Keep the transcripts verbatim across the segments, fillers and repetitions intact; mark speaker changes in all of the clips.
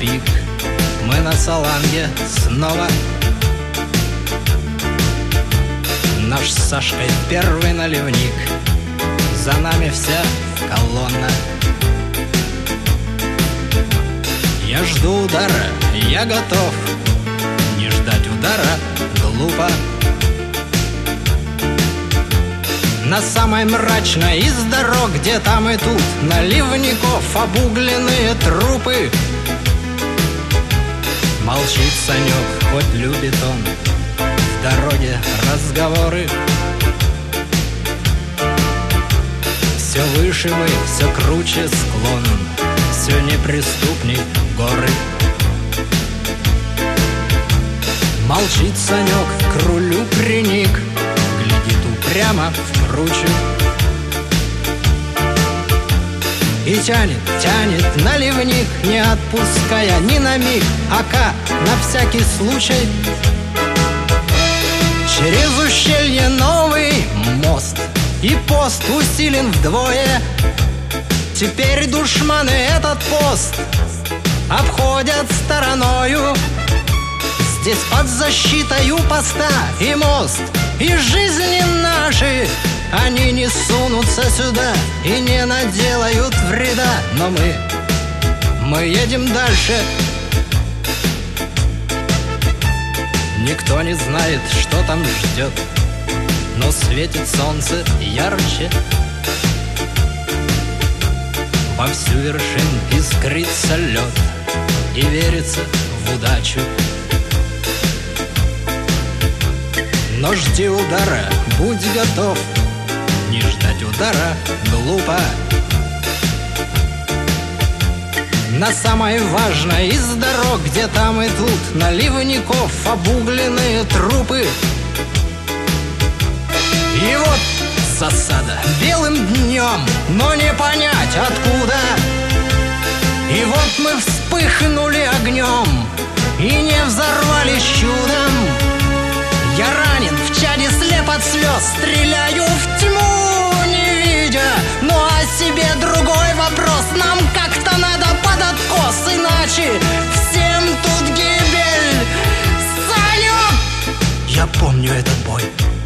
Speaker 1: миг мы на Саланге снова. Наш с Сашкой первый наливник, за нами вся колонна. Я жду удара, я готов, не ждать удара глупо. На самой мрачной из дорог, где там и тут наливников обугленные трупы. Молчит Санек, хоть любит он в дороге разговоры. Все выше мы, все круче склон, все неприступней горы. Молчит Санек, к рулю приник, глядит упрямо в кручу. И тянет, тянет наливник, не отпуская ни на миг, ака на всякий случай. Через ущелье новый мост, и пост усилен вдвое. Теперь душманы этот пост обходят стороною. Здесь под защитою поста и мост, и жизни наши. Они не сунутся сюда и не наделают вреда. Но мы, мы едем дальше. Никто не знает, что там ждет, но светит солнце ярче. Вовсю вершин искрится лед, и верится в удачу. Но жди удара, будь готов, не ждать удара глупо. На самой важной из дорог, где там и тут наливников обугленные трупы. И вот засада белым днем, но не понять откуда. И вот мы вспыхнули огнем и не взорвались чудом. Я ранен, в чаде слеп от слез, стреляю в тьму, не видя. Ну а себе другой вопрос, нам как-то надо под откос, иначе всем тут гибель. Санек! Я помню этот бой,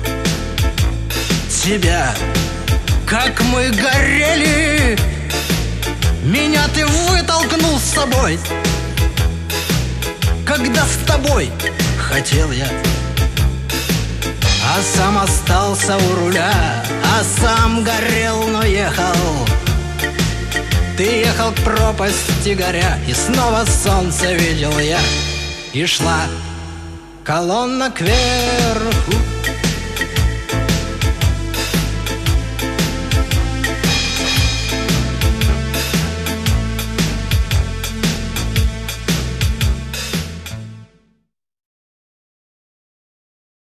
Speaker 1: тебя, как мы горели. Меня ты вытолкнул с собой, когда с тобой хотел я. А сам остался у руля, а сам горел, но ехал. Ты ехал к пропасти горя, и снова солнце видел я. И шла колонна кверху.